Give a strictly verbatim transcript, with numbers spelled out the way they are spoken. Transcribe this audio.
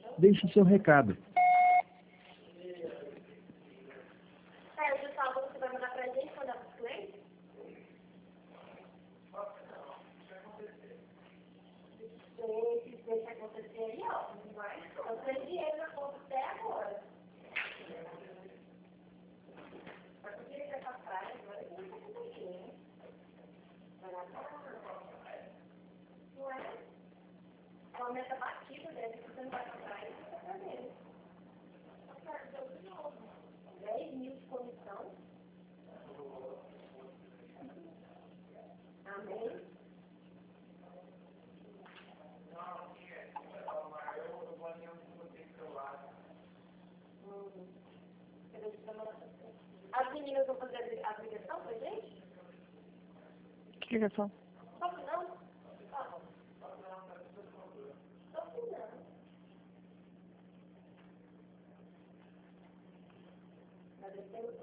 Deixe seu recado. Sérgio, salvo você vai mandar pra gente, mandar para os clientes? Deixa, deixa acontecer aí, ó. Não vai? Eu tenho dinheiro na conta até agora. Mas eu queria que essa praia agora eu não sei por quê. Vai lá pra... Não é? É uma meta batida dessa, que você não vai pra praia, você vai pra dentro. dez mil de comissão. Amém. Hum. As meninas vão fazer a ligação pra gente? Que ligação? Só que não. Ah, só que não. Mas eu tenho